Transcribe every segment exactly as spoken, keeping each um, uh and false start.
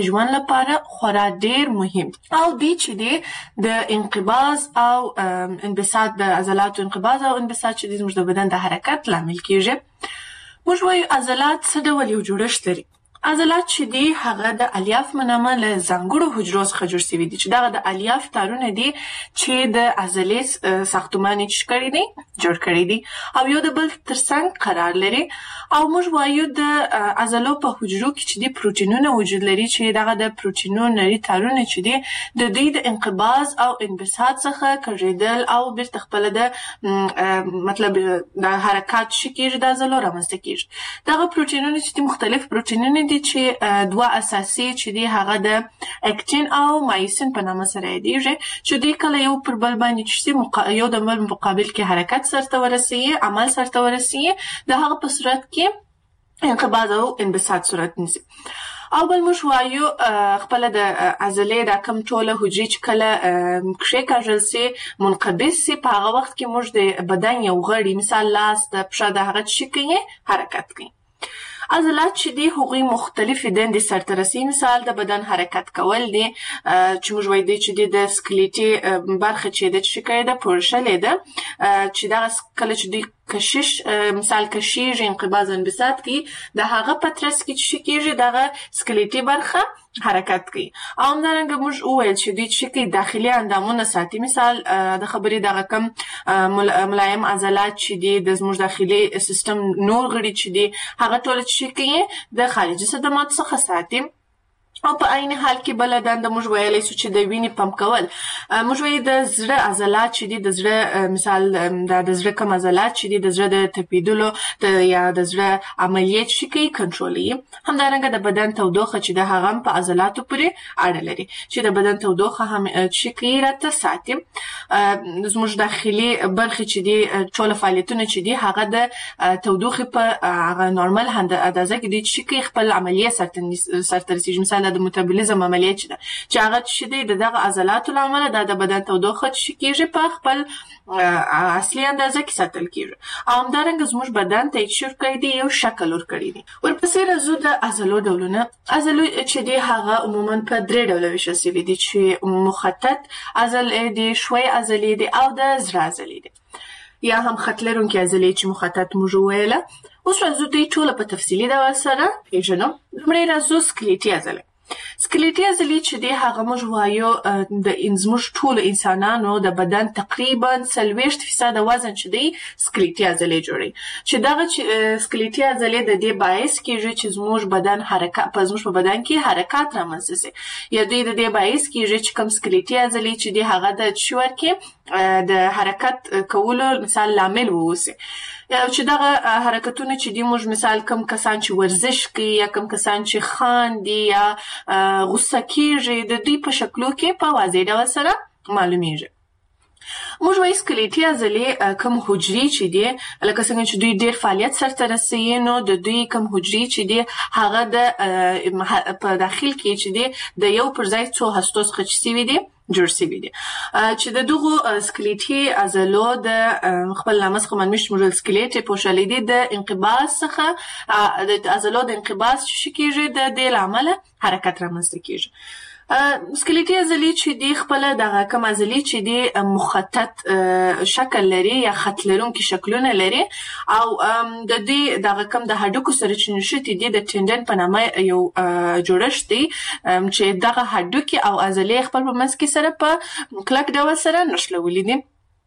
ژوند لپاره خورا ډیر مهم او دی چې دی د انقباض او انبساط د عضلاتو انقباض او انبساط چې دی زموږ د بدن د حرکت لامل کیږي. موږ وایو عضلات څه ډول یو جوړښت لري. عضلات چې دی هغه د الیاف منامه له ځانګړو حجرو څخه جوړ شوي دي چې دغه د الیاف تارونه دي چې د عضلې ساختمان یې څه کړی دی جوړ کړی دي او یو د بل ترڅنګ قرار لري. او موږ وایو د عضلو په حجرو کې چې دی پروتینونه وجود لري چې دغه د پروتینونو نري تارونه چې دی د دوی د انقباض او انبساط څخه کږېدل او بیرته خپله د مطلب د حرکات شي کېږي د عضلو رامنځته کېږي. دغه پروتینونه چې دی مختلف پروتینونه دي چې دوه اساسي چې دی هغه د اکتین او مایسین په نامه سره یادیږي چې دوی کله یو پر بل باندې چې یو د بل مقابل کې حرکت سرته ورسوي عمل سرته ورسوي د هغه په صورت کې انقباض او انبساط صورت نیسي. او بل موږ وایو خپله د عضلې دا کم ټوله حجرې چې کله کښېکاږل سي منقبض سي په هغه وخت کې موږ د بدن یو غړي مثال لاس د پښه د هغه څه کوي حرکت کوي. عضلات چې دی هغوی مختلفې دندې سرته رسوي. مثال د بدن حرکت کول دی چې موږ وایو دی چې دی د سکلیټي برخه چې ده چې کړې ده پورشلې ده چې دغه کله چې دوی کشش مثال کشیږي انقباض او انبساط کوي د هغه په ترڅ کې چې کېږي دغه سکلیټي برخه حرکت کوي. او همدارنګه موږ وویل چې دوی چې کوي داخلي اندامونه ساتي. مثال د خبرې دغه کم ملایم عضلات چې دي د زموږ داخلي سیستم نور غړي چې دي هغه ټول چې کوي د خارجي صدماتو څخه ساتي. او په عین حال کې بله دنده موږ ویلی سو چې د وینې پمپ کول. موږ وایو د زړه عضلات چې دي د زړه مثال دا د زړه کم عضلات چې دي د زړه د تپیدلو یا د زړه عملیات چې کوي کنټرولوي. همدارنګه د بدن تودوخه چې د هغه هم په عضلاتو پورې اړه لري چې د بدن تودوخه هم چې کوي راته ساتي. زموږ داخلي برخې چې دي ټول فعالیتونه چې دي هغه د تودوخې په هغه نورمال اندازه کې دي چې کوي خپل عملیه سرته رسیږي. مثال د متابولیزم عملیه چې ده چې هغه چې دی د دغه عضلاتو له امله دا د بدن تودوخه چې کېږي په خپل اصلي اندازه کې ساتل کېږي. او همدارنګه زموږ بدن ته چې ورکړی دی یو شکل ورکړی دی. ورپسې راځو د عضلو ډولونه. عضلو چې دی هغه عموما په درې ډوله ویشل سوي دي چې مخطط عضلې دي، ښوی عضلې دي او د زړه عضلې دي یا هم خط لرونکې عضلې چې مخطط موږ وویله. اوس راځو دوی ټوله په تفصیلي ډول سره پېژنو. لومړی راځو سکلیټي عضلې. سکلیټي عضلې چې دی هغه موږ وایو د زموږ ټولو انسانانو د بدن تقریبا څلوېښت فیصده وزن چې دی سکلیټي عضلې جوړوي. چې دغه سکلیټي عضلې د دې باعث کېږي چې زموږ بدن حرکت په زموږ په بدن کې حرکات رامنځته سي. یا دوی د دې باعث کېږي چې کوم سکلیټي عضلې چې دی هغه د څه ورکړي د حرکت کولو مثال لامل واوسي. چې دغه حرکتونه چې دی موږ مثال کم کسان چې ورزش کوي یا کم کسان چې خاندي یا غصه کېږي د دوی په شکلو کې په واضح ډول سره معلومیږي. موږ وایو سکلیټي عضلې کم حجرې چې دي لکه څنګه چې دوی ډېر فعالیت سرته رسوي نو د دوی کم حجرې چې دي هغه د په داخل کې چې دي د یو پر ځای څو هستو څخه چې سوي دي جوړ سوي دي. چې د دغو سکلیټي عضلو د خپل نامه څخه معلومیږي چې موږ سکلیټ یې پوښلی دي د انقباض څخه د عضلو د انقباض چې کېږي د دې له امله حرکت رامنځته کېږي. سکلیټي عضلې چې دي خپله دغه کوم عضلې چې دي مخطط شکل لري یا خط لرونکي شکلونه لري او د دې دغه کوم د هډوکو سره چې نښتي دي د ټینډن په نامه یو جوړښت دی چې دغه هډوکي او عضلې خپل په منځ کې سره په کلک ډول سره نښلولي دي.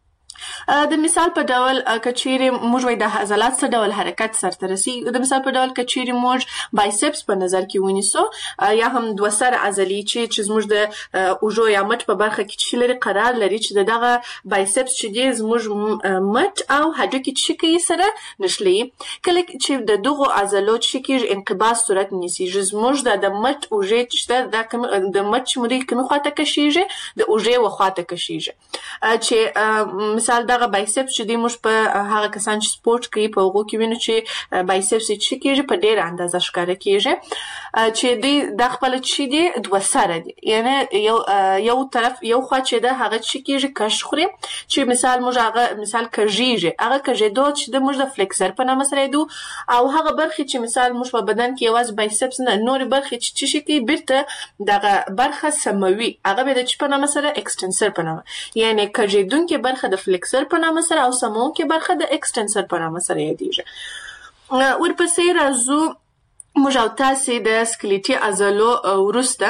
د مثال په ډول کچېرې موږ وایو د عضلات څه ډول حرکت سرته رسي. د مثال په ډول کچېرې موږ بایسپس په نظر کې ونیسو یا هم دوه سره عضلې چې چې زموږ د اوږو یا مټ په برخه کې چې لري قرار لري چې دغه بایسپس چې دی زموږ مټ او هډوکي چې کوي سره نښلي. کله چې د دغو عضلو چې کېږي انقباض صورت نیسي زموږ د مټ اوږې چې ده د مټ چې مو دی کومې خواته کشېږي د اوږې و خواته کشېږي چې مثال دغه بایسپس چې دی موږ په هغه کسان چې سپورت کوي په هغو کې وینو چې بایسپس چې کېږي په ډېره اندازه ښکاره کېږي چې دی د خپل چې دی دوه سره دی یعنی یو یو طرف یو خوا چې ده هغه چې کېږي کش خوري چې مثال موږ هغه مثال کږیږي هغه کږېدو چې د موږ د فلیکسر په نامه سره یدو او هغه برخې چې مثال موږ په بدن کې یوازې بایسپس نه نورې برخې چې څه شي کوي بیرته دغه برخه سموي هغه به د چې په نامه سره اکسټنسر په نامه یعنی کږېدونکې برخه د فلیکسر په نامه سره او سموونکې برخه د اکسټنسر په نامه سره یادېږي. ورپسې راځو موږ او تاسې د سکلیټي عضلو وروسته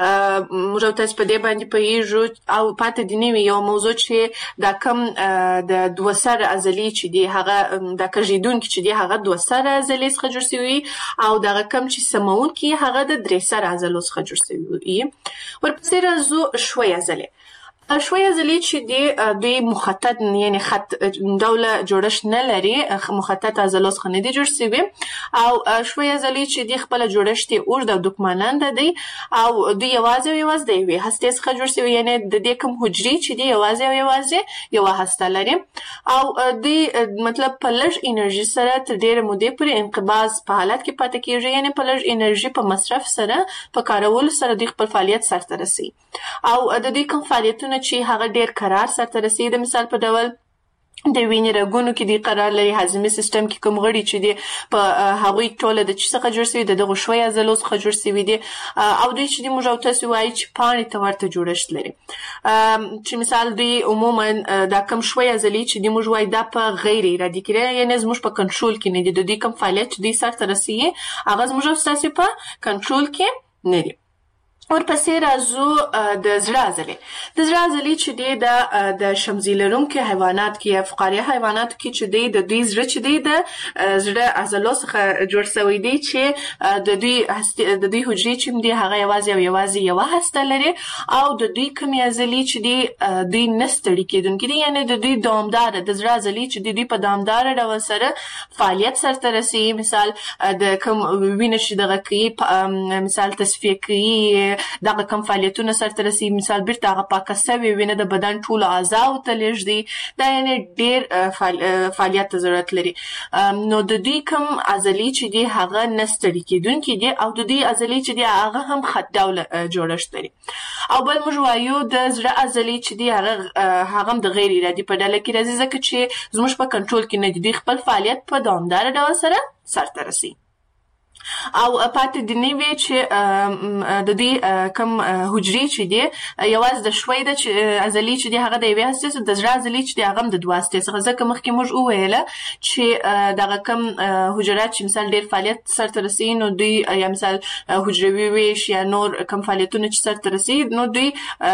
موږ او تاسې په دې باندې پوهېږو او پاتې دې نوي یو موضوع چې دا کم د دوه سره عضلې چې دي هغه د کږېدونکي چې دي هغه دوه سره عضلې څخه جوړ شوي او دغه کم چې سموونکي هغه د درې سره عضلو څخه جوړ شوي. ورپسې راځو ښوی عضلې. ښوی عضلې چې دي دوی مخطط یعنی خط ډوله جوړښت نه لري مخطط عضلو څخه نه دي جوړ شوي او ښوی عضلې چې دي خپله جوړښت یې اوږد او دوکماننده دی او دوی یوازې او یوازې د یوې هستې څخه جوړ شوي یعنی د دې کوم حجرې چې دي یوازې او یوازې یوه هسته لري او دوی مطلب په لږ انرژي سره تر ډېرې مودې پورې انقباض په حالت کې پاتې کېږي یعنی په لږ انرژي په مصرف سره په کارولو سره دوی خپل فعالیت سرته رسوي او د دوی کوم فعالیتونه چې هغه ډېر قرار سرته رسوي د مثال په ډول د وینې رګونو کې دی قرار لري هاضمي سیستم کې کوم غړي چې دي په هغوی ټوله د څه څخه جوړ شوي د دغو ښوی عضلو څخه جوړ شوي دي او دوی چې دي موږ او تاسې وایي چې پاڼې ته ورته جوړښت لري چې مثال دوی عموما دا کم ښوی عضلې چې دي موږ وایي دا په غیر ارادي کې یعنې زموږ په کنټرول کې نه دي د دوی کوم فعالیت چې دوی سرته رسوي هغه زموږ او ستاسې په کنټرول کې نه دي. ورپسې راځو د زړه عضلې. د زړه عضلې چې دی د د شمزي لرونکي حیوانات کې یا فقاریه حیواناتو کې چې دی د دوی زړه چې دی د زړه عضلو څخه جوړ شوی دی چې د دوی د دوی حجرې چې دي هغه یوازې او یوازې یوه هسته لري او د دوی کومې عضلې چې دي دوی نه ستړي کېدونکي دي یعنې د دوی دوامداره د زړه عضلې چې دي دوی په دوامداره ډول سره فعالیت سرته رسوي مثال د کوم وینه چې دغه کوي مثال تصفیه کوي دغه کم فعالیتونه سرته رسوي مثال بیرته هغه پاکه سوې وینه د بدن ټولو اعضاو ته لېږدي دا یعنې ډېر فعالیت ته ضرورت لري نو د دوی کم عضلې چې دي هغه نه ستړي کېدونکي دي او د دوی عضلې چې دي هغه هم خط ډوله جوړښت لري او بل موږ وایو د زړه عضلې چې دي هغه هغه هم د غیر ارادي په ډله کې راځي ځکه چې زموږ په کنټرول کې نه دي دوی خپل فعالیت په دوامداره ډول سره سرته رسوي او پاتې د نوي چې د دې کم حجرې چې دي یوازې د ښوی د عضلې چې دي هغه د یوې هستې څخه د زړه عضلې چې دي هغه هم د دوه هستې څخه ځکه مخکې موږ وویله چې دغه کم حجرات چې مثال ډېر فعالیت سرته رسوي نو دوی یا مثال حجروي ویش یا نور کم فعالیتونه چې سرته رسوي نو دوی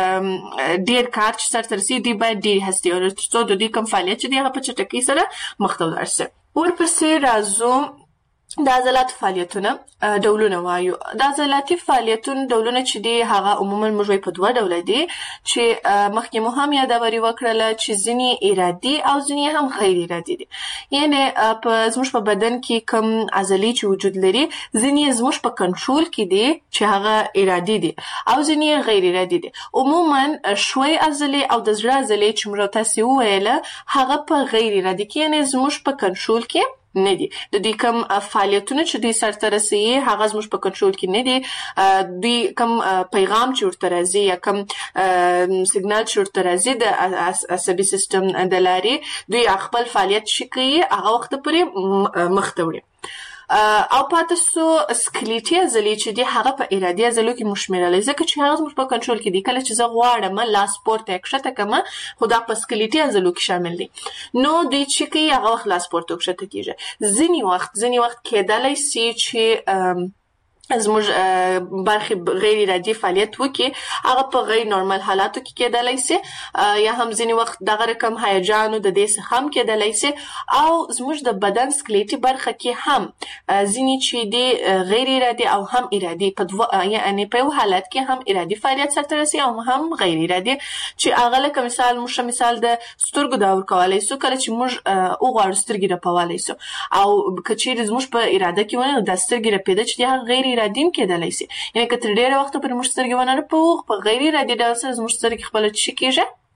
ډېر کار چې سرته رسوي دوی باید ډېرې هستې ولري تر څو د دوی کم فعالیت چې دي هغه په چټکۍ سره مخته ولاړ شي. ورپسې راځو د عضلاتو فعالیتونه ډولونه وایو. د عضلاتي فعالیتونو ډولونه چې دي هغه عموما موږ وایو په دوه ډوله دي چې مخکې مو هم یادوري وکړله چې ځینې ارادي او ځینې هم غیر ارادي دي یعنې په زموږ په بدن کې کوم عضلې چې وجود لري ځینې زموږ په کنټرول کې دي چې هغه ارادي دي او ځینې غیر ارادي دي. عموما ښوی عضلې او د زړه عضلې چې موږ تاسې وویله هغه په غیر ارادي کې یعنې زموږ په کنټرول کې نه دي د دوی کوم فعالیتونه چې دوی سرته رسوي هغه زموږ په کنټرول کې نه دي دوی کوم پیغام چې ورته راځي یا کوم سیګنال چې ورته راځي د عصبي سیستم د لارې دوی خپل فعالیت شي کوي هغه وخت پورې مخته وړي او پاتې سو سکلیټي عضلې چې دي هغه په ارادي عضلو کې موږ شمېرلی ځکه چې هغه زموږ په کنټرول کې دي کله چې زه غواړم لاس پورته یې کښته کړمه خو دا په سکلیټي عضلو کې شامل دي نو دوی چې کوي هغه وخت لاس پورته کښته کېږي ځینې وخت ځینې وخت کېدلی سي چې زموږ برخې غیر ارادي فعالیت وکړي هغه په غیر نورمال حالاتو کې کېدلی سي یا هم ځینې وخت دغه رقم هیجانو د دې څخه هم کېدلی سي او زموږ د بدن سکلیټي برخه کې هم ځینې چې دي غیر ارادي او هم ارادي په دوه یعنې په یو حالت کې هم ارادي فعالیت سرته رسي او هم غیر ارادي چې هغه لکه مثال موږ مثال د سترګو دا ورکولی سو کله چې موږ وغواړو سترګې رپولی سو او که چیرې زموږ په اراده کې ونه نو دا سترګې رپېده چې دي هغه غیر ارادي هم کېدلی سي یعنې که تر ډېره وخته پورې موږ سترګې ونه رپوو په غیر ارادي ډول سره زموږ سترګې خپله څه کېږي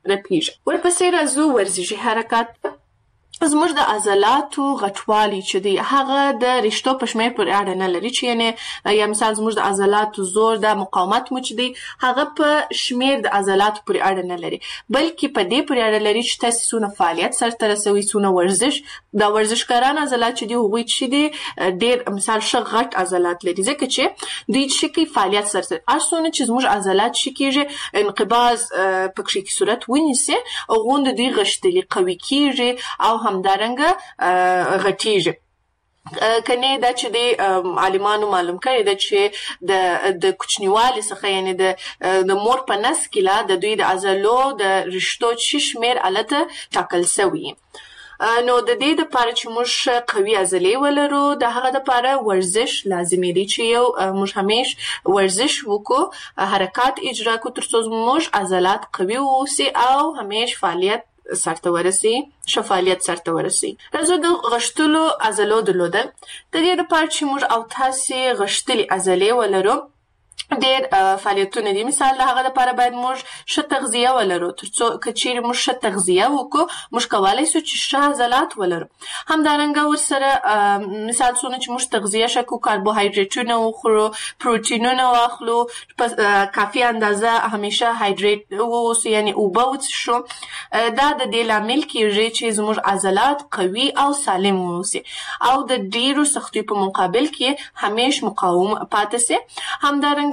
رپیږي. ورپسې راځو ورزشي حرکات. زموږ د عضلاتو غټوالی چې دی هغه د رشتو په شمېر پورې اړه نه لري، چې یعنې یا مثال زموږ د عضلاتو زور د مقاومت مو چې دی هغه په شمېر د عضلاتو پورې اړه نه لري، بلکې په دې پورې اړه لري چې تاسو څونه فعالیت سرته رسوي، څونه ورزش. دا ورزشکاران عضلات چې دی هغوی چې دی ډېر مثال ښه غټ عضلات لري، ځکه چې دوی چې کوي فعالیت سرته هر څونه چې زموږ عضلات چې کېږي انقباض پکښې کې صورت ونیسي هغوند دوی غښتلي قوي کېږي او همدارنګه غټیږي. کنه دا چې د عالمانو معلوم کړي دا چې د د کوچنیوالي څخه یعنی د د مور په نس کې لا د دوی د عضلو د رشتو چې شمیر الته ټاکل شوی. نو د دې لپاره چې موږ قوي عضلې ولرو د هغه لپاره ورزش لازمي دی چې یو موږ همیش ورزش وکړو، حرکات اجرا کړو ترڅو موږ عضلات قوي واوسي او همیش فعالیت سرته ورسي، شفالیت سرته ورسي. راځو د غښتلو عضلو درلودل. د دې لپاره چې موږ او تاسې غښتلې عضلې ولرو ډېر فعالیتونه دي. مثال د هغه لپاره باید موږ ښه تغذیه ولرو، ترڅو که چیرې موږ ښه تغذیه وکړو موږ کولی شو چې ښه عضلات ولرو. همدارنګه ورسره مثال څونه چې موږ تغذیه ښه کړو، کاربوهایډریټونه وخورو، پروټینونه واخلو، په کافي اندازه همیشه هایډریټ واوسو یعنې اوبه وڅښو. دا د دې لامل کېږي چې زموږ عضلات قوي او سالم واوسي او د ډېرو سختیو په مقابل کې همیش مقاوم پاتې سي. همدارنګه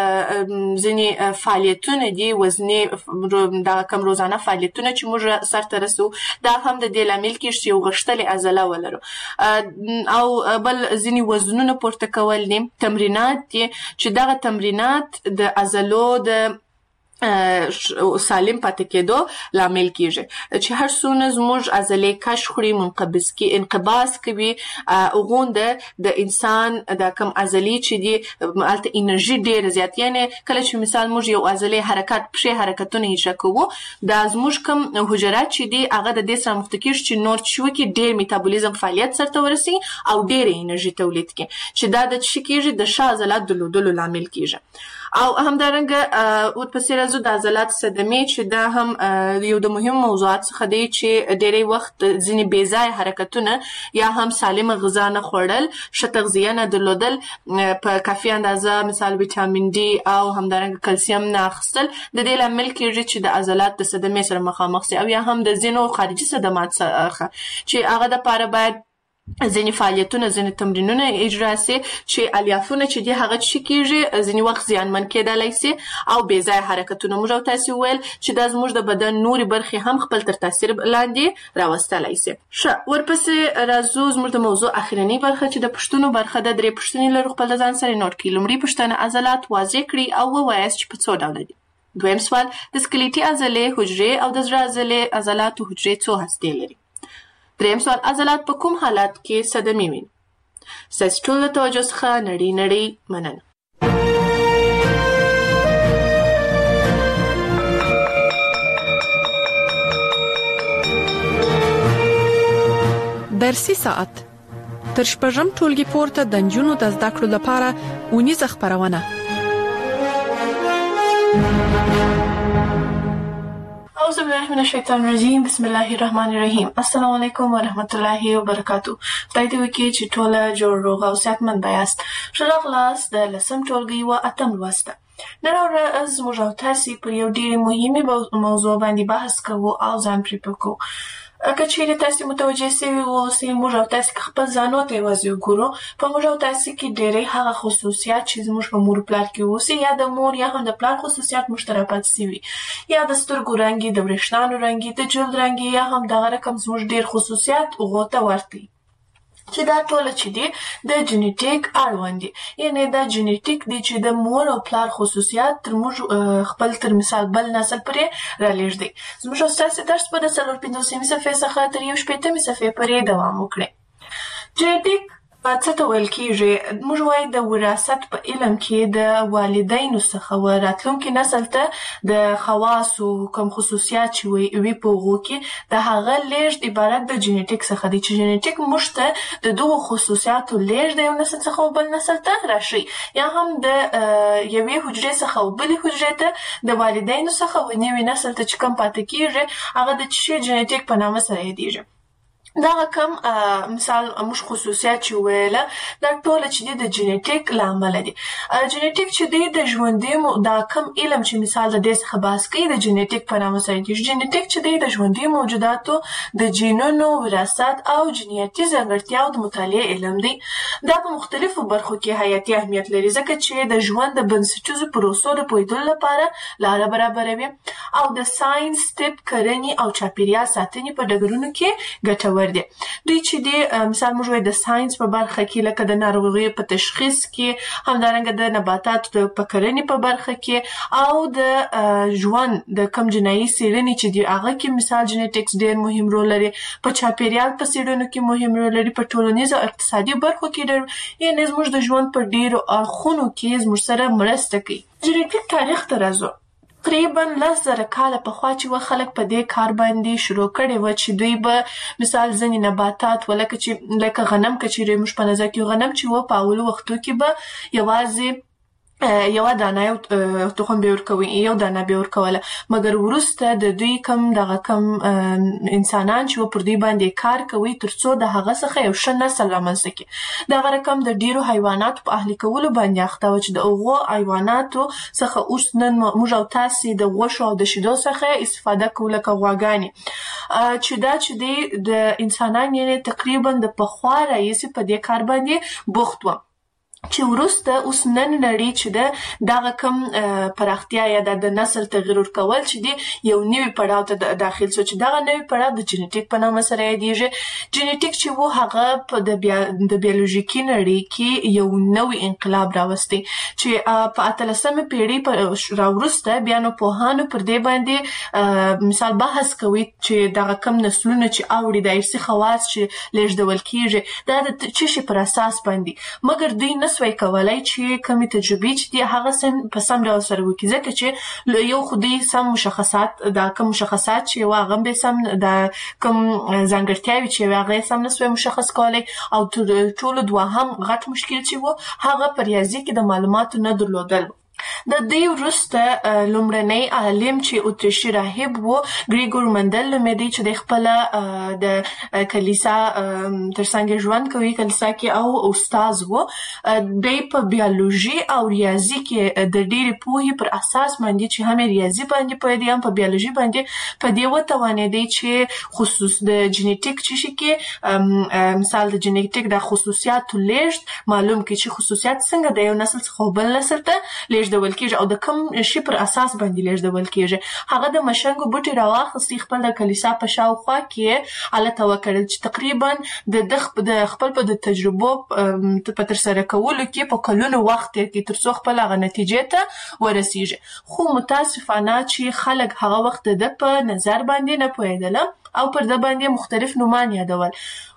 ځینې فعالیتونه دي وزني دا کم روزانه فعالیتونه چې موږ سرته رسو دا هم د دې لامل کېږي چې یو غښتلې عضله ولرو. او بل ځینې وزنونه پورته کول دي، تمرینات دي چې دغه تمرینات د عضلو د سالم پاتې کېدو لامل کېږي. چې هر څونه زموږ عضلې کش خوري، منقبض کې انقباض کوي، هغونده د انسان د کم عضلې چې دي هلته انرژي ډېره زیات، یعنې کله چې مثال موږ یو عضلې حرکت پښې حرکتونه اجرا کوو دا زموږ کم حجرات چې دي هغه د دې سره مخته کېږي چې نور چې وکړي ډېر میتابولیزم فعالیت سرته ورسي او ډېره انرژي تولید کړي، چې دا د څه کېږي د ښه عضلات درلودلو لامل کېږي. او همدارنګه ورپسې راځو د عضلات صدمې چې دا هم یو د مهم موضوعات څخه دی چې ډېری وخت ځینې بې ځایه حرکتونه یا هم سالمه غذا نه خوړل، ښه تغذیه نه درلودل، په کافي اندازه مثال ویټامین ډي او همدارنګه کلسیم نه اخیستل د دې لامل کېږي چې د عضلات د صدمې سره مخامخ سي. او یا هم د ځینو خارجي صدمات څخه چې هغه دپاره باید ځینې فعالیتونه ځینې تمرینونه اجرا سي چې الیافونه چې دي هغه څه کېږي ځینې وخت زیانمن کېدلی سي او بې ځایه حرکتونه. موږ او تاسې وویل چې دا زموږ د بدن نورې برخې هم خپل تر تاثیر لاندې راوستلی سي. ښه ورپسې راځو زموږ د موضوع اخرنۍ برخه چې د پوښتنو برخه ده. درې پوښتنې لرو، خپل د ځان سره نوټ کړئ. لومړۍ پوښتنه عضلات واضح کړئ او ووایاست چې په څو ډوله دي. دویم سوال د سکلیټي عضلې حجرې او د زړه عضلې عضلاتو حجرې څو هستې لري. دریم سوال عضلات په کوم حالات کې صدمې ویني. ستاسې ټولو د توجه څخه نړۍ نړۍ مننه. درسي ساعت تر شپږم ټولګي پورته د نجونو د زده کړو لپاره اونیزه خپرونه. أعوذ بالله من الشیطان الرجیم. بسم الله الرحمن الرحیم. السلام علیکم ورحمت الله وبرکاتو. خدای دې وکړي چې ټوله جوړ روغ او صحتمند یاست. ښه راغلاست د لسم ټولګي و اتم لوست ته. نن ورځ موږ او تاسې پر یو ډېرې مهمې موضوع باندې بحث کوو او ځان پرې پوه کوو. که چیرې تاسې متوجه سوي واوسئ موږ او تاسې که خپل ځانو ته یوازې وګورو په موږ او تاسې کې ډېری هغه خصوصیات چې زموږ په مور پلار کې اوسي یا د مور یا هم د پلار خصوصیات موږ ته راپاتې سوي، یا د سترګو رنګ د وریښتانو رنګ د جلد رنګ یا هم دغه رقم زموږ ډېر خصوصیات هغو ته ورته چې دا ټوله چې دي د جنیټیک اړوند دي، یعنې دا جنیټیک دی چې د مور او پلار خصوصیات تر موږ خپل تر مثال بل نسل پورې رالېږدي. زموږ او ستاسې درس به د څلور پنځوسمې صفحې څخه تر یو شپېتمې صفحې پورې دوام وکړي. جنیټیک څه ته ویل کېږي؟ موږ وایو د وراثت په علم کې د والدینو څخه و راتلونکي نسل ته د خواصو کوم خصوصیات چې وي په هغو کې د هغه لیږد عبارت د جینیټیک څخه دی، چې جینیټیک موږ ته د دغو خصوصیاتو لیږد د یو نسل څخه بل نسل ته راشي، یا هم د یوې حجرې څخه بلې حجرې ته د والدینو څخه و نوي نسل ته چې کوم پاتې کېږي هغه د څه جینیټیک په نامه سره یادېږي. دغه کوم مثال موږ خصوصیات چې ویله دا ټوله چې دی د جینیټیک له امله دي. جینیټیک چې دی د ژوندي دا کوم علم چې مثال د دې څخه بحث کوي د جینیټیک په نامه سره یادېږي. جینیټیک چې دی د ژوندي موجوداتو د جینونو وراثت او جینیاتي ځانګړتیاو د مطالعې علم دی. دا په مختلفو برخو کې حیاتي اهمیت لري ځکه چې د ژوند د بنسټیزو پروسو د پوهېدلو لپاره لاره برابروي او د ساینس، طب، کرنې او چاپیریال ساتنې په ډګرونو کې ګټور دي. دوی چې دی مثال موږ وایو د ساینس په برخه کې لکه د ناروغیو په تشخیص کې، همدارنګه د نباتاتو په کرنې په برخه کې او د ژوند د کم جنایي څېړنې چې دی هغه کې مثال جینیټکس ډېر مهم رول لري، په چاپیریال په څېړنو کې مهم رول لري، په ټولنیزو او اقتصادي برخو کې ډېر یعنې زموږ د ژوند په ډېرو اړخونو کې زموږ سره مرسته کوي. جینیټیک تاریخ ته راځو. تقریبا لس زره کاله پخوا چې و خلک په دې کار باندې شروع کړي و چې دوی به مثال ځینې نباتات ولکه چې لکه غنم که چیرې موږ په نظر کې غنم چې و په اولو وختو کې به یوازې یوه دانه یو تخم به ورکوي، یو دانه به ورکوله، مګر وروسته د دوی کم دغه کم انسانان چې و پر دوی باندې کار کوي تر څو د هغه څخه یو ښه نسل رامنځته کړي. دغه رقم د ډېرو حیواناتو په اهلي کولو باندې اخته و چې د هغو حیواناتو څخه اوس نن موږ او تاسې د غوښو او د شیدو څخه استفاده کوو لکه غواګانې، چې دا چې دی د انسانان یعنې تقریبا د پخوا راهیسې په دې کار باندې بوخت و، چې وروسته اوس نن نړۍ چې ده دغه کم پراختیا یا د نسل تغییر ورکول چې دی یو نوي پړاو ته داخل شو چې دغه نوي پړاو د جینیټیک په نامه سره یادېږي. جینیټیک چې و هغه په د بیولوژیکي نړۍ کې یو نوی انقلاب راوستی چې په اتلسمه پیړۍ راوروسته بیا نو پوهانو پر دې باندې مثال بحث کوي چې دغه کم نسلونه چې اوړي د ارثي خواص چې لیږدول کېږي دا د څه شي پر اساس باندې، مګر دوی نه سوی کولای چې کومې تجربې چې دي هغه سم په سم ډول سره وکړي ځکه چې یو خو دوی سم مشخصات دا کوم مشخصات چې و هغه به سم د کوم ځانګړتیاوې چې هغه سم نه سوی مشخص کولی او تر ټولو دوهم غټ مشکل چې و هغه په ریاضي کې د معلوماتو نه درلودل. د دې وروسته لومړنی عالم چې اتریشي راهب و ګریګور مندل نومېدی چې د خپله د کلیسا ترڅنګ ژوند کوي کلیسا کې او استاذ و. دی په بیولوژي او ریاضي کې د ډېرې پوهې پر اساس باندې چې هم ریاضي باندې پوهېدی هم په بیولوژي باندې په دې وتوانېدی چې خصوص د جینیټیک چې شي کې مثال د جینیټیک د خصوصیاتو لیږد معلوم کړي چې خصوصیات څنګه د یو نسل څخه بل نسل ته لیږد لیږدول کېږي او د کوم شي پر اساس باندې لیږدول کېږي. هغه د مشنګو بوټي راواخیستي خپل د کلیسا په شاوخوا کې هلته وکړل چې تقریبا د خپل په د تجربو په ترسره کولو کې په کلونو وخت تېر کړي تر څو خپل هغه نتیجې ته ورسېږي. خو متاسفانه چې خلک هغه وخت د په نظر باندې نه پوهېدله او پر د باندې مختلف نومان یادول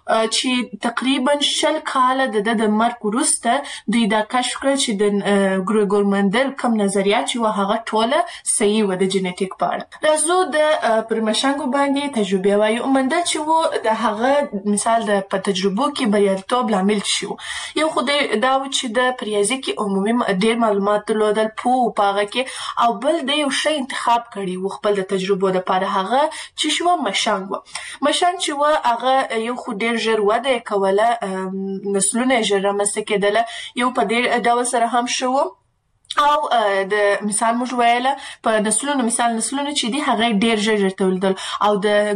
چې تقریبا شل کاله د د مرګ وروسته دوی دا کشف کړ چې د ګریګور مندل کوم نظریات چې و هغه ټوله صحیح و د جینیټیک په اړه. راځو د پر مشنګو باندې تجربې وایو. مندل چې و د هغه مثال د په تجربو کې بریالیتوب لامل شي یو خو دا و چې د په ریاضي کې عمومي ډېر معلومات درلودل پوه په هغه کې او بل د یو شی انتخاب کړي و خپل د تجربو دپاره هغه چې شو مشنګ و. مشنګ چې و هغه یو خو ډېر ژر وده کوله نسلونه ژر رامنځته کېدله یو په دې ډول سره هم شو او د مثال موږ ویله په نسلونو مثال نسلونه چې دي هغه ډېر ژر ژر تولیدل او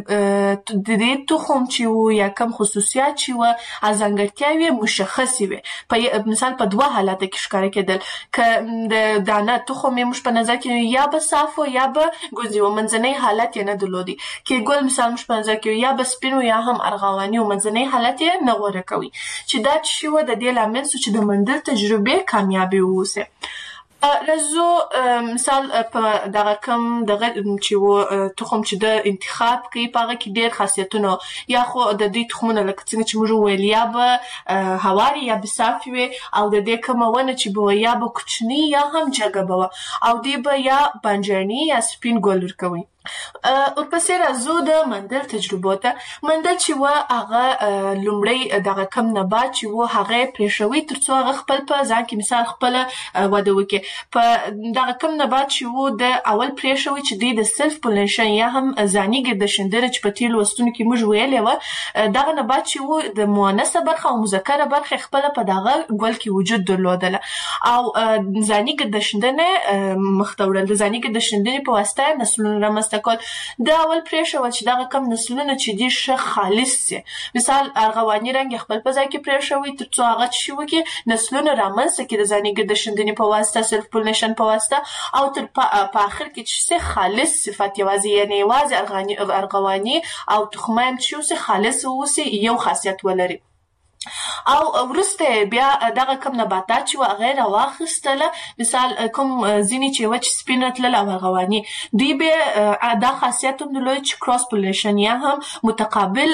د دې تخم چې و یا کم خصوصیات چې و ځانګړتیاوې مشخصې وې په مثال په دوه حالاتو کې ښکاره کېدل که د دانه تخم یې موږ په نظر کې یا به صاف و یا به ګونځې و منځنی حالت یې نه درلودی کې ګل مثال موږ په نظر کې یا به سپین و یا هم ارغواني و منځنی حالت یې نه غوره کوي چې دا چې و د دې لامل شو چې د مندل تجربې کامیابې واوسي. رزو مثال په دغه کم دغه چې و تخم چې د انتخاب کوي په هغه کې ډېر خاصیتونه یا خو د دې تخمونه لکه څنګه چې موږ ویل یا به هواري یا به صافي وي او د دې کومه ونه چې به یا به کوچني یا هم جګه به او دې به یا بانجاني یا سپین ګل ورکوي. ورپسې راځو د مندل تجربو ته. مندل چې و هغه لومړی دغه کم نبات چې و هغه پرېښوي تر څو هغه خپل په ځان کې مثال خپله وده وکړي. په دغه کم نبات چې و د اول پرېښوي چې دوی د سلف پولینیشن یا هم ځاني ګردشندنه چې په تېرو لوستونو کې موږ ویلې وه دغه نبات چې و د مؤنثه برخه او مذکره برخه خپله په دغه ګل کې وجود درلودله او ځاني ګردشندنه مخ ته وړل. د ځاني ګردشندنې په واسطه نسلونه رامنځته کول. د اول پرېښول چې دغه کم نسلونه چې دي ښه خالص سي. مثال ارغواني رنګ یې خپل په ځای کې پرېښوي تر څو هغه څه وکړي نسلونه رامنځته کړي د ځاني ګردشندنې په واسطه سلف پولینیشن په واسطه او تر په آخر کې چې خالص صفت یوازې یعنې یوازې ارغواني او تخمه هم چې اوسي خالص واوسي یو خاصیت ولري. او وروسته بیا دغه کم نباتات چې و هغه یې راواخیستله مثال کوم ځینې چې وه چې سپین راتلل او ارغواني دوی بیا دا خاصیت هم درلود چې کراس پولینیشن یا هم متقابل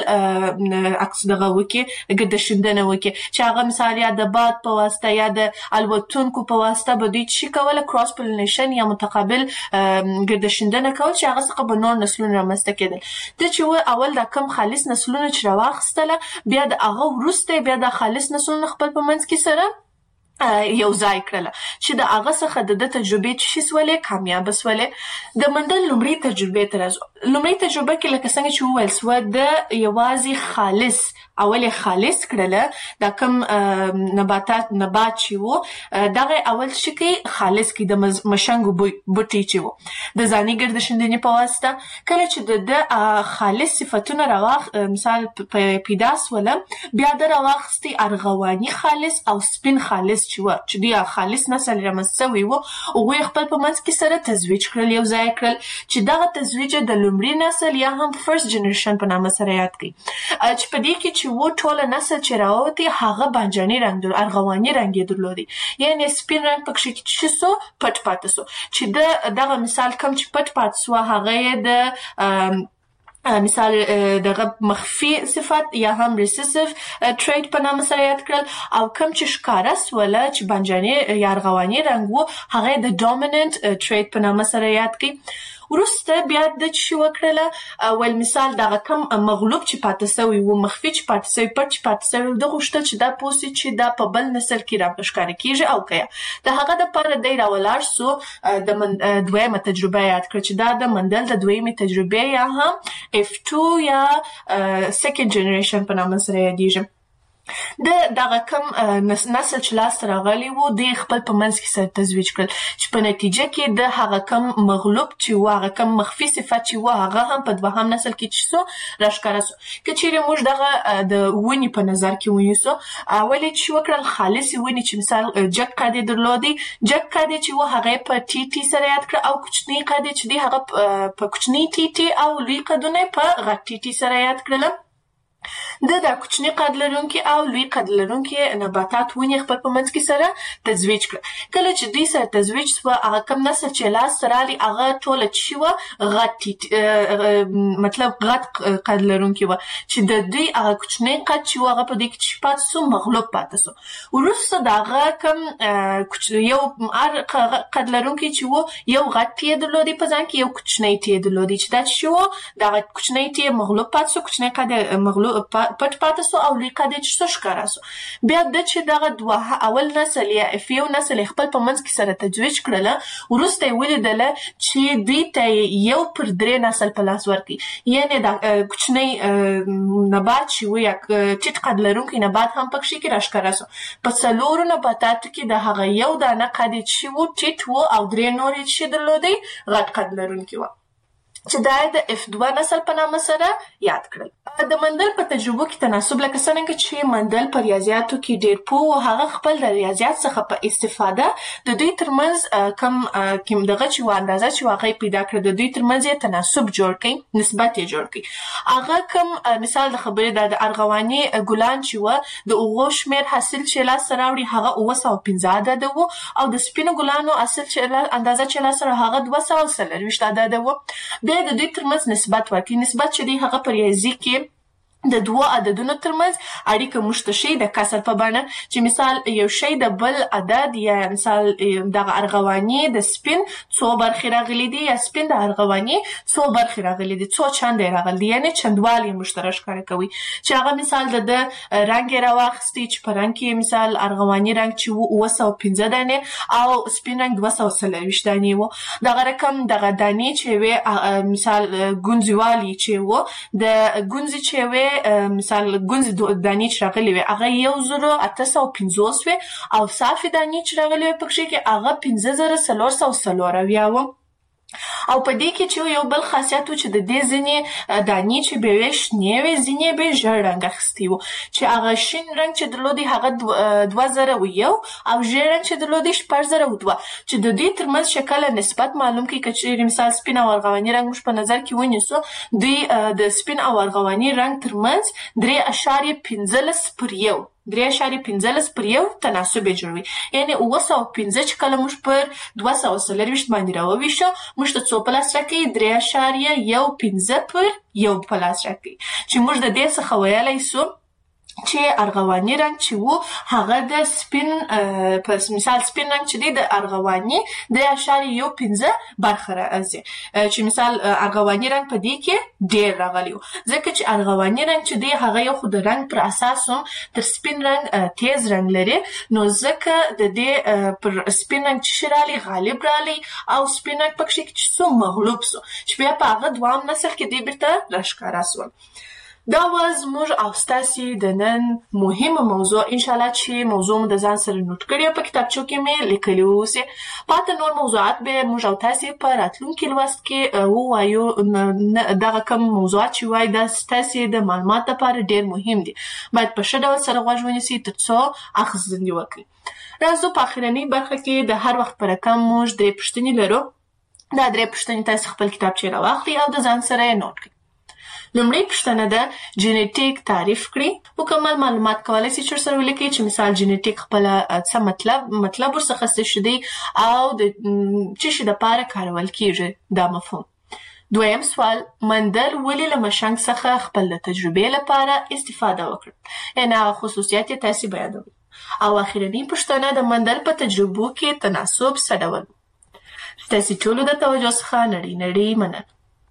عکس دغه وکړي ګردشندنه وکړي چې هغه مثال یا د باد په واسطه یا د الوتونکو په واسطه به دوی څه کوله کراس پولینیشن یا متقابل ګردشندنه کول چې هغه څخه به نور نسلونه رامنځته کېدل. د چې و اول دا کم خالص نسلونه چې راواخیستله بیا د هغه وروسته بیا د خالص نسلونه خپل په منځ کې سره یو ځای کړله چې د هغه څخه د ده تجربې چې شي سولې کامیابه سولې. د مندل لومړۍ تجربې ته راځو. لومړۍ تجربه کې لکه څنګه چې وویل سوه د یوازې خالص اول یې خالص کړله دا کوم نباتات نبات چې و دغه اول څه کوي خالص کړي د مشنګو بوټي چې و د ځاني ګردشندنې په واسطه. کله چې د ده خالص صفتونه راواخ مثال پیدا سوله بیا د راواخیستې ارغواني خالص او سپین خالص چې و چې دوی خالص نسل رامنځته سوی و هغوی خپل په منځ کې سره تزویج کړل یو ځای کړل چې دغه تزویج د لومړي نسل یا هم فرست جنریشن په نامه سره یاد کړي چې په دې کې چې و ټوله نسل چې راووتی هغه بانجاني رنګ درلود ارغواني رنګ یې درلودی یعنې سپین رنګ پکښې کې څه سو پټ پاته سو چې د دغه مثال کم چې پټ پاته سوه هغه یې د مثال دغه مخفي صفت یا هم ریسیسیو تریټ په نامه سره یاد کړل او کم چې ښکاره سوله چې بانجاني یا ارغواني رنګ و هغه یې د ډومیننټ تریټ په نامه سره یاد کړي. وروسته بیا د څه وکړله ول مثال دغه کم مغلوب چې پاته سوی و مخفي چې پاته سوی پټ چې پاته سوی ده غوښتل چې دا پوه سي چې دا په بل نسل کې راښکاره کېږي او که یا د هغه دپاره دی راولاړ سو د دویمه تجربه یاد کړه چې دا د مندل د دویمې تجربې یا هم اف ټو یا سیکنډ جنریشن په نامه سره یادېږي. د دغه کم نسل چې لاسته راغلی و دوی خپل په منځ کې سره تزویج کړل چې په نتیجه کې د هغه کم مغلوب چې و هغه کم مخفي صفت چې و هغه هم په دوهم نسل کې چې سو راښکاره سو. که چیرې موږ دغه د ونې په نظر کې ونیسو اول یې چې وکړل خالصې ونې چې مثال جګ قد یې درلودی جګ قد یې چې و هغه یې په ټي ټي سره یاد کړه او کوچني قد یې چې دی هغه په کوچني ټي ټي او لوی قدونه یې په غټ ټي ټي سره یاد کړله. د دا کوچني قد لرونکي او لوی قد لرونکي نباتات ونې خپل په منځ کې سره تزویج کړه. کله چې دوی سره تزویج سوه هغه کم نسل چې لاسته راغلي هغه ټوله څه وه غټ مطلب غټ قد لرونکي وه چې د دوی هغه کوچنی قد چې و هغه په دې کې چې پاته سو مغلوب پاته سو. وروسته د هغه کم یو هر قد لرونکي چې و یو غټ ټي یې درلودی په ځان کې یو کوچنی ټي یې درلودی چې دا څه و دغه کوچنی ټي یې مغلوب پاته سو کوچنی قد یې مغلوب پټ پاته سو او لوی قد یې چې څه ښکاره سو. بیا د چې دغه دوه اول نسل یا اف یو نسل یې خپل په منځ کې سره تجویج کړله وروسته یې ولیدله چې دوی ته یو پر درې نسل په لاس ورکړي یعنې دا کوچنی نبات چې و یا ټیټ قد لرونکی نبات هم پکښې کې راښکاره سو. په څلورو نباتاتو کې د هغه یو دانه قد یې چې و ټیټ و او درې نور یې چې درلودی غټ قد لرونکي وه. چې دا د اف دوه نسل په نامه سره یاد کړل. د مندل په تجربو کې تناسب لکه څنګه چې مندل په ریاضیاتو کې ډېر پوه هغه خپل د ریاضیات څخه په استفاده د دوی ترمنځ کم کم دغه چې و اندازه چې واقعي پیدا کړ د دوی ترمنځ یې تناسب جوړ کړي، نسبت یې جوړ کړي. هغه کم مثال د خبرې د ارغواني ګلان چې و د اوغو شمیر حاصل چې لاس راوړي هغه اوه سوه پنځه عدده و او د سپینو ګلانو حاصل چې اندازه چې لاس راوړي هغه دوه سوه څلرویشت عدده و. بیا د دوی ترمنځ نسبت ورکړي. نسبت چې دی هغه په ریاضي کې د دوه عددونو ترمنځ اړیکه موږ ته ښیي د کسر په بڼه چې مثال یو شی د بل عدد یا مثال دغه ارغواني د سپین څو برخې راغلي دي یا سپین د ارغواني څو برخې راغلي دي، څو چنده یې راغلي دي، یعنې چندوالی یې موږ ته راښکاره کوي چې هغه مثال د ده رنګ یې راواخیستی چې په رنګ کې مثال ارغواني رنګ چې و اوه سوه پنځه دانې او سپین رنګ دوه سوه څلرویشت دانې و. دغه رقم دغه دانې چې وې مثال ګونځیوالي چې و د ګونځې چې وې مثال ګونځې دانې چې راغلي وې هغه یو زرو اته سوه پنځوس وې او صافې دانې چې راغلي وې پکښې کې هغه پنځه زره څلور سوه څلور اویا وه. او په دې کې چې یو بل خاصیت و چې د دې ځینې دانې چې به وې شنې وې ځینې به یې ژېړ رنګ اخیستی و چې هغه شین رنګ چې درلودی هغه دوه زره و یو او ژېړ رنګ چې درلودی شپږ زره و دوه چې د دوی ترمنځ شکل نسبت معلوم کړي. که چېرې مثال سپین او ارغواني رنګ موږ په نظر کې ونیسو دوی د سپین او ارغواني رنګ ترمنځ درې اشاریې پنځلس پر یو درې اشاریې پنځلس پر یو تناسب یې جوړوي، یعنې اوه سوه پنځه چې کله موږ پر دوه سوه څلرویشت باندې راوویشو موږ ته څو په لاس راکوي؟ درې اشاریې یو پنځه پر یو په لاس راکوي چې موږ د دې څخه ویلی سو چې ارغواني رنګ چې و هغه د سپین په مثال سپین رنګ چې دی د ارغواني درې اشاریې یو پنځه برخه راځي چې مثال ارغواني رنګ په دې کې ډېر راغلی و ځکه چې ارغواني رنګ چې دی هغه یو خو د رنګ پر اساس هم تر سپین رنګ تیز رنګ لري نو ځکه د دې پر سپین رنګ چې رالی غالب رالی او سپین رنګ پکښې کې چې څو مغلوب سو چې بیا په هغه دوام نسل کې دی بیرته راښکاره سول. دا و زموږ او ستاسې د نن مهمه موضوع انشاءالله چې موضوع مو د ځان سره نوټ کړې او په کتابچو کې مې لیکلي واوسې. پاته نور موضوعات به موږ او تاسې په راتلونکي لوست کې ووایو. دغه کم موضوعات چې وایي دا ستاسې د معلومات لپاره ډېر مهم دي، باید په ښه ډول سره غوږ ونیسئ تر څو اخیستنې وکړئ. راځو په اخرنۍ برخه کې د هر وخت په رقم موږ درې پوښتنې لرو. دا درې پوښتنې تاسې خپل کتابچې راواخلئ او د ځان سره یې نوټ کړئ. لومړی پوښتنه ده جینیټیک تعریف کړي. مکمل معلومات کولی شئ چې ورسره ولیکئ چې مثال جینیټیک خپله څه مطلب مطلب ورڅخه څه شی دی او د څه شي دپاره کارول کیږي دا مفهوم. دویم سوال مندل ولې له مشنګ څخه خپل د تجربې لپاره استفاده وکړه، یعنې هغه خصوصیات یې تاسې بیانوي. او اخرنۍ پوښتنه د مندل په تجربو کې تناسب څه ډول و. ستاسې ټولو د توجه څخه نړۍ نړۍ مننه.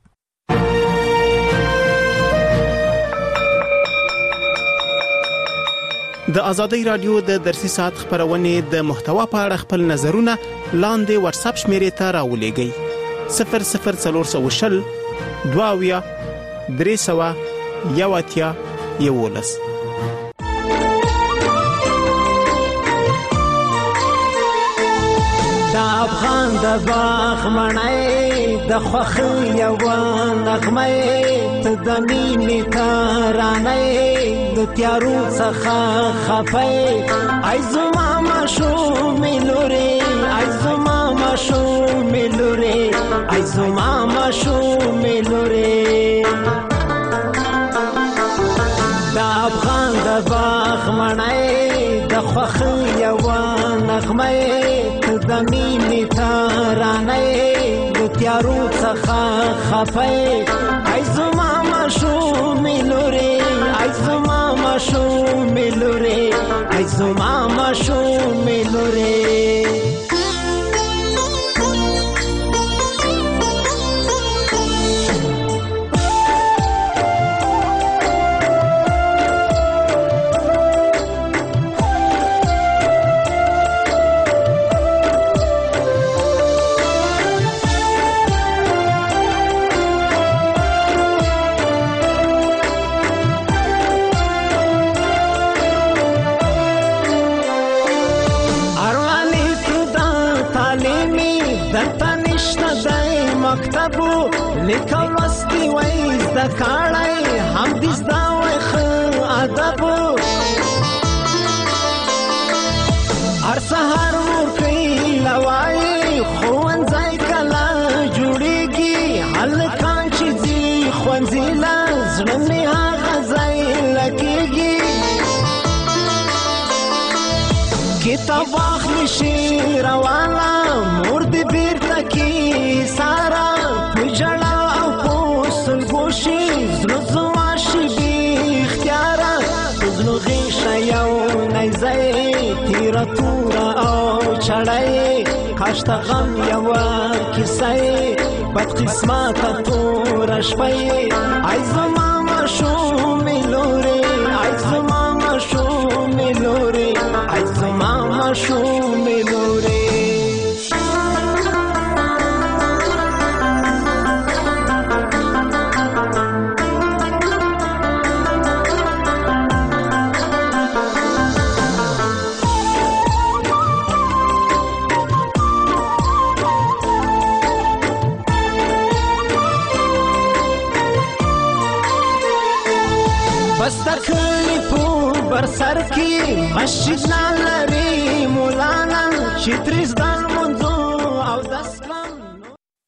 د آزادۍ رادیو د درسي ساعت خبرونې د محتوا په اړه خپل نظرونه لاندې واتس اپ شمیرې ته راولېږئ صفر صفر څلور سوه شل دوه اویا درې سوه یو اتیا یولس. دا افغان د باغ مڼۍ د خوښۍ یوه نغمۍ ته د مینې ترانۍ د تیارو څخه خفۍ ای زما ماشومې لورې ای زما ماشومې لورې ای زما ماشومې لورې. دا افغان د باغ مڼۍ د خوښۍ یوه نغمۍ ته د مینې ترانۍ د تیارو څخه خفۍ ای زما ماشومې لورې ای زما ماشومې لورې ای زما ماشومې لورې. مکتبو لیکل لوستي وای زده کړی هم دې زده وای ښه ادب هر سهار مور کوي لوایي ښوونځی کله جوړېږي هلکان چې ځي ښوونځي له زړه مې هغه ځای لګېږي کتاب واخلي شي روانه مور دې بیرته کې ساره په ژړا او په سلګو شي زړه زما شي بې اختیاره په زړه غېږه یو نیزی تیره توره او چړی کاش ته غم یوه کیسه بد قسمته توره شپه ای زما ماشومې لورې ای زما ماشومې لورې ای زما ماشومې لورې بس د کلي په بر سر کې مسجد نه لري مولانا چې ترې زده